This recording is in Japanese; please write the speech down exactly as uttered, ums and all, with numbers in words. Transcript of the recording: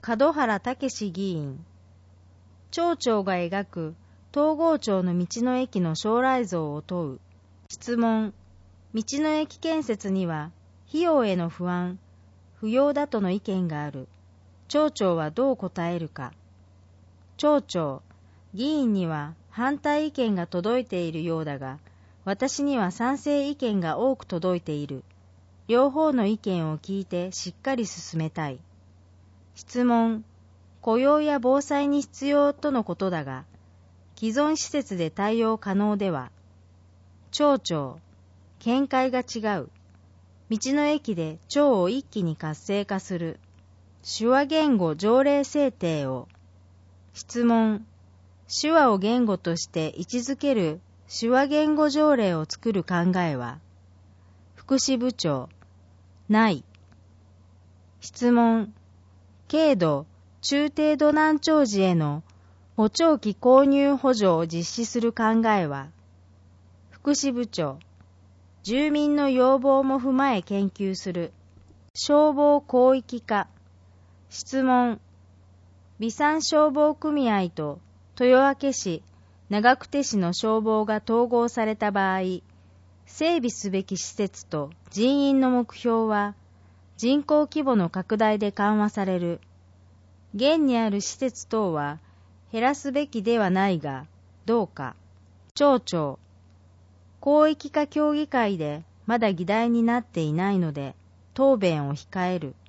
門原武議員。町長が描く東郷町の道の駅の将来像を問う。質問。道の駅建設には費用への不安、不要だとの意見がある。町長はどう答えるか。町長、議員には反対意見が届いているようだが、私には賛成意見が多く届いている。両方の意見を聞いてしっかり進めたい。質問。雇用や防災に必要とのことだが、既存施設で対応可能では。町長、見解が違う。道の駅で町を一気に活性化する。手話言語条例制定を。質問。手話を言語として位置づける手話言語条例を作る考えは。福祉部長。ない。質問。軽度、中程度難聴児への補聴器購入補助を実施する考えは。福祉部長。住民の要望も踏まえ研究する。消防広域化。質問。備産消防組合と豊明市、長久手市の消防が統合された場合、整備すべき施設と人員の目標は人口規模の拡大で緩和される。現にある施設等は減らすべきではないが、どうか。町長。広域化協議会でまだ議題になっていないので、答弁を控える。